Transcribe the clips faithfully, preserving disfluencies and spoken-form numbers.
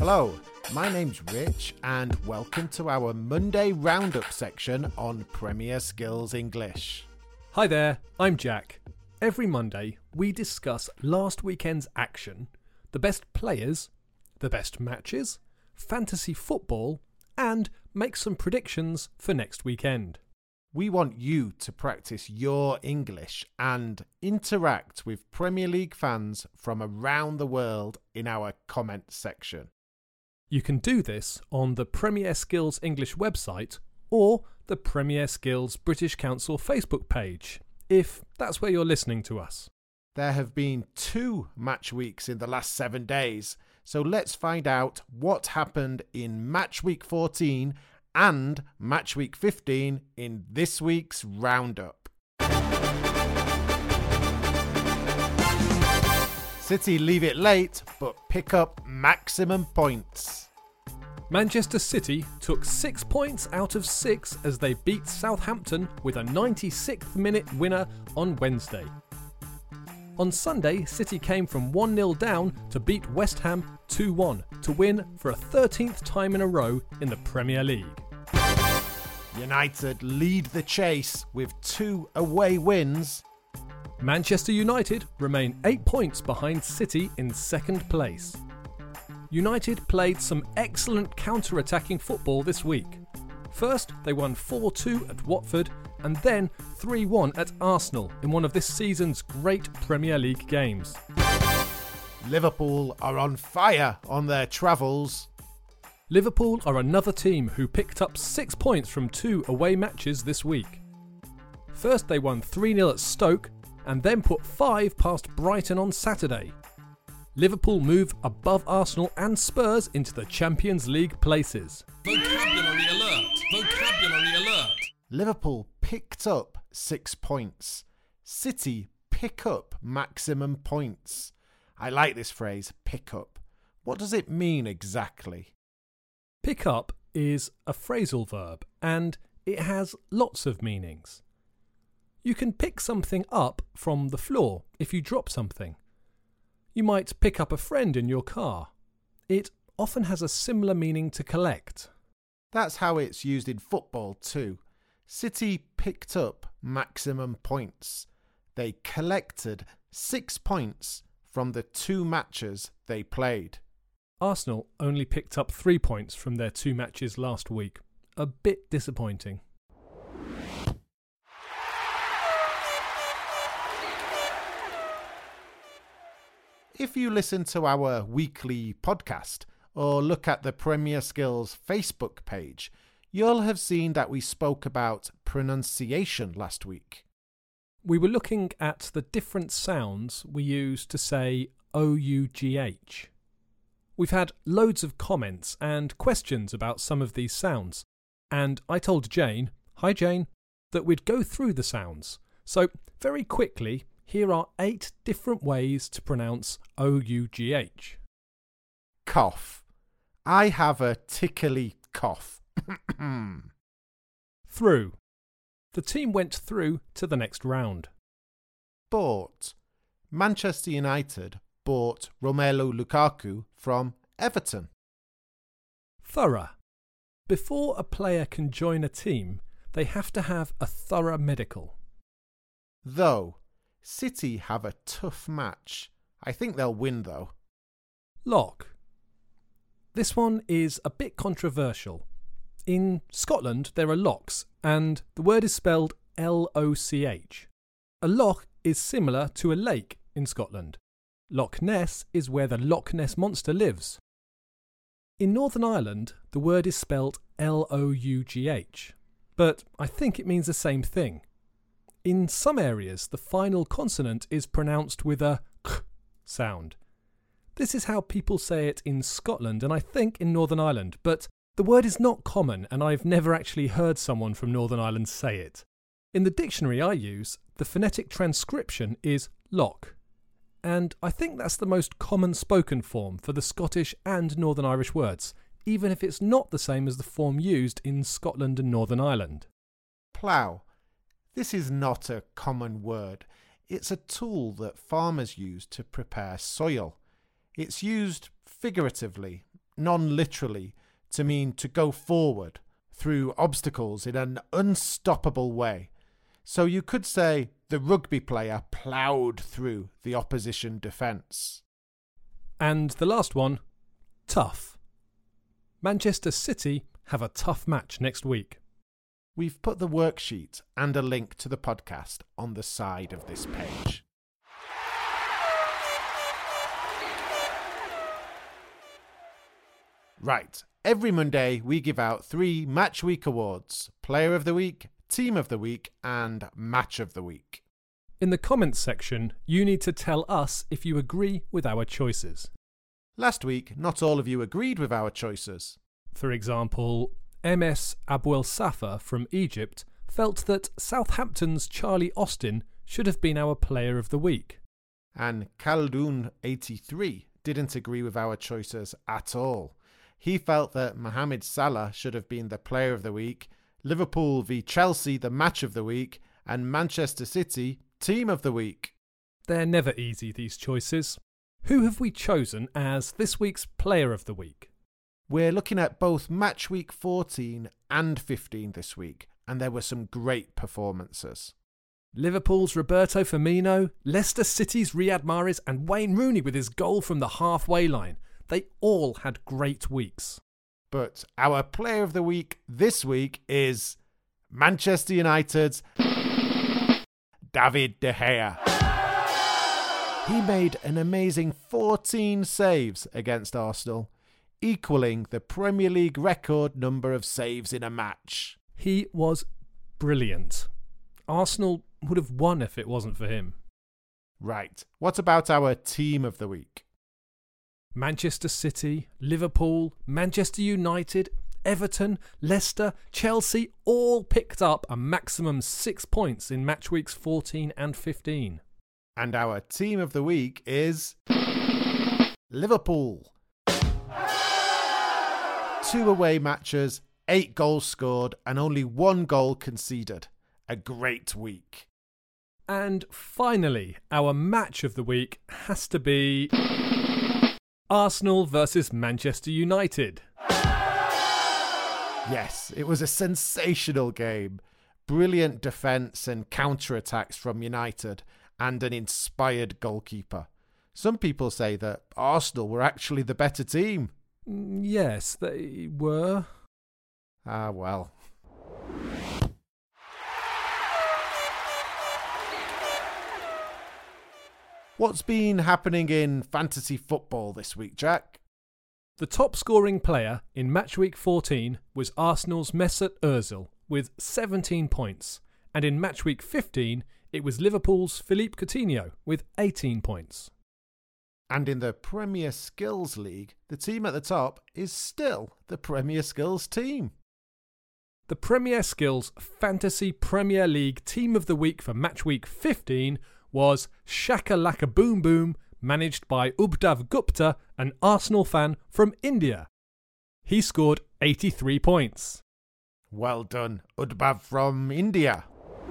Hello, my name's Rich and welcome to our Monday Roundup section on Premier Skills English. Hi there, I'm Jack. Every Monday we discuss last weekend's action, the best players, the best matches, fantasy football, and make some predictions for next weekend. We want you to practice your English and interact with Premier League fans from around the world in our comment section. You can do this on the Premier Skills English website or the Premier Skills British Council Facebook page, if that's where you're listening to us. There have been two match weeks in the last seven days, so let's find out what happened in match week fourteen and match week fifteen in this week's roundup. City leave it late, but pick up maximum points. Manchester City took six points out of six as they beat Southampton with a ninety-sixth minute winner on Wednesday. On Sunday, City came from one nil down to beat West Ham two one to win for a thirteenth time in a row in the Premier League. United lead the chase with two away wins. Manchester United remain eight points behind City in second place. United played some excellent counter-attacking football this week. First, they won four two at Watford and then three one at Arsenal in one of this season's great Premier League games. Liverpool are on fire on their travels. Liverpool are another team who picked up six points from two away matches this week. First, they won three nil at Stoke and then put five past Brighton on Saturday. Liverpool move above Arsenal and Spurs into the Champions League places. Vocabulary alert! Vocabulary alert! Liverpool picked up six points. City pick up maximum points. I like this phrase, pick up. What does it mean exactly? Pick up is a phrasal verb and it has lots of meanings. You can pick something up from the floor if you drop something. You might pick up a friend in your car. It often has a similar meaning to collect. That's how it's used in football too. City picked up maximum points. They collected six points from the two matches they played. Arsenal only picked up three points from their two matches last week. A bit disappointing. If you listen to our weekly podcast or look at the Premier Skills Facebook page, you'll have seen that we spoke about pronunciation last week. We were looking at the different sounds we use to say O U G H. We've had loads of comments and questions about some of these sounds, and I told Jane, hi Jane, that we'd go through the sounds. So, very quickly, here are eight different ways to pronounce O U G H. Cough. I have a tickly cough. Through. The team went through to the next round. Bought. Manchester United bought Romelu Lukaku from Everton. Thorough. Before a player can join a team, they have to have a thorough medical. Though. City have a tough match. I think they'll win though. Lock. This one is a bit controversial. In Scotland there are locks and the word is spelled L O C H. A loch is similar to a lake in Scotland. Loch Ness is where the Loch Ness monster lives. In Northern Ireland the word is spelled L O U G H, but I think it means the same thing. In some areas, the final consonant is pronounced with a k sound. This is how people say it in Scotland and I think in Northern Ireland, but the word is not common and I've never actually heard someone from Northern Ireland say it. In the dictionary I use, the phonetic transcription is lock, and I think that's the most common spoken form for the Scottish and Northern Irish words, even if it's not the same as the form used in Scotland and Northern Ireland. Plough. This is not a common word. It's a tool that farmers use to prepare soil. It's used figuratively, non-literally to mean to go forward through obstacles in an unstoppable way. So you could say the rugby player ploughed through the opposition defence. And the last one, tough. Manchester City have a tough match next week. We've put the worksheet and a link to the podcast on the side of this page. Right, every Monday we give out three Match Week awards: Player of the Week, Team of the Week and Match of the Week. In the comments section, you need to tell us if you agree with our choices. Last week, not all of you agreed with our choices. For example, M S Abwel Safa from Egypt felt that Southampton's Charlie Austin should have been our Player of the Week. And Khaldun eighty-three didn't agree with our choices at all. He felt that Mohamed Salah should have been the Player of the Week, Liverpool v Chelsea the Match of the Week, and Manchester City Team of the Week. They're never easy, these choices. Who have we chosen as this week's Player of the Week? We're looking at both Match Week fourteen and fifteen this week, and there were some great performances. Liverpool's Roberto Firmino, Leicester City's Riyad Mahrez and Wayne Rooney with his goal from the halfway line. They all had great weeks. But our Player of the Week this week is Manchester United's David De Gea. He made an amazing fourteen saves against Arsenal, equalling the Premier League record number of saves in a match. He was brilliant. Arsenal would have won if it wasn't for him. Right, what about our Team of the Week? Manchester City, Liverpool, Manchester United, Everton, Leicester, Chelsea all picked up a maximum six points in match weeks fourteen and fifteen. And our Team of the Week is Liverpool. Two away matches, eight goals scored and only one goal conceded. A great week. And finally, our match of the week has to be Arsenal versus Manchester United. Yes, it was a sensational game. Brilliant defence and counter-attacks from United and an inspired goalkeeper. Some people say that Arsenal were actually the better team. Yes, they were. Ah, well. What's been happening in fantasy football this week, Jack? The top scoring player in match week fourteen was Arsenal's Mesut Ozil with seventeen points, and in match week fifteen it was Liverpool's Philippe Coutinho with eighteen points. And in the Premier Skills League, the team at the top is still the Premier Skills team. The Premier Skills Fantasy Premier League Team of the Week for match week fifteen was Shaka Laka Boom Boom, managed by Ubdav Gupta, an Arsenal fan from India. He scored eighty-three points. Well done, Udbav from India.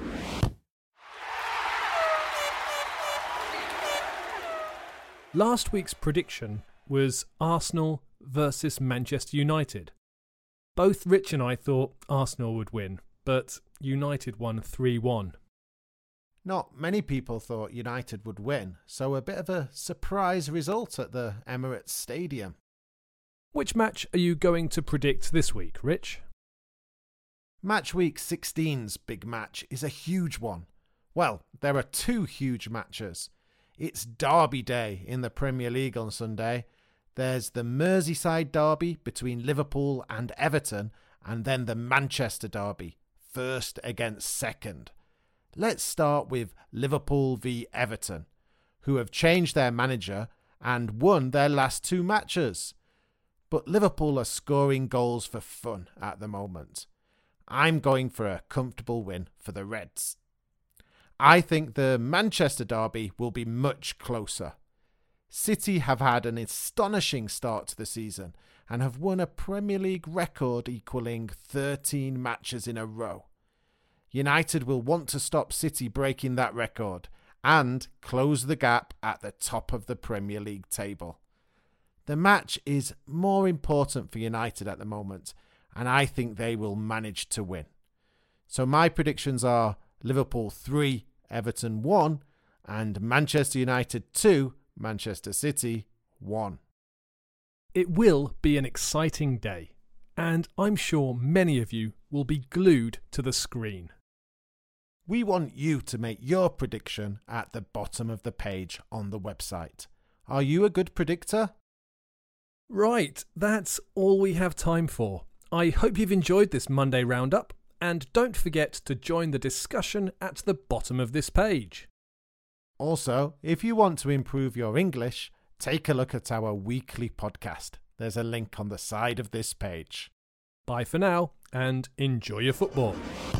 Last week's prediction was Arsenal versus Manchester United. Both Rich and I thought Arsenal would win, but United won three one. Not many people thought United would win, so a bit of a surprise result at the Emirates Stadium. Which match are you going to predict this week, Rich? Match week sixteen's big match is a huge one. Well, there are two huge matches. It's Derby Day in the Premier League on Sunday. There's the Merseyside Derby between Liverpool and Everton, and then the Manchester Derby, first against second. Let's start with Liverpool v Everton, who have changed their manager and won their last two matches. But Liverpool are scoring goals for fun at the moment. I'm going for a comfortable win for the Reds. I think the Manchester Derby will be much closer. City have had an astonishing start to the season and have won a Premier League record equaling thirteen matches in a row. United will want to stop City breaking that record and close the gap at the top of the Premier League table. The match is more important for United at the moment, and I think they will manage to win. So my predictions are Liverpool three, Everton one, and Manchester United two, Manchester City one. It will be an exciting day, and I'm sure many of you will be glued to the screen. We want you to make your prediction at the bottom of the page on the website. Are you a good predictor? Right, that's all we have time for. I hope you've enjoyed this Monday roundup, and don't forget to join the discussion at the bottom of this page. Also, if you want to improve your English, take a look at our weekly podcast. There's a link on the side of this page. Bye for now, and enjoy your football.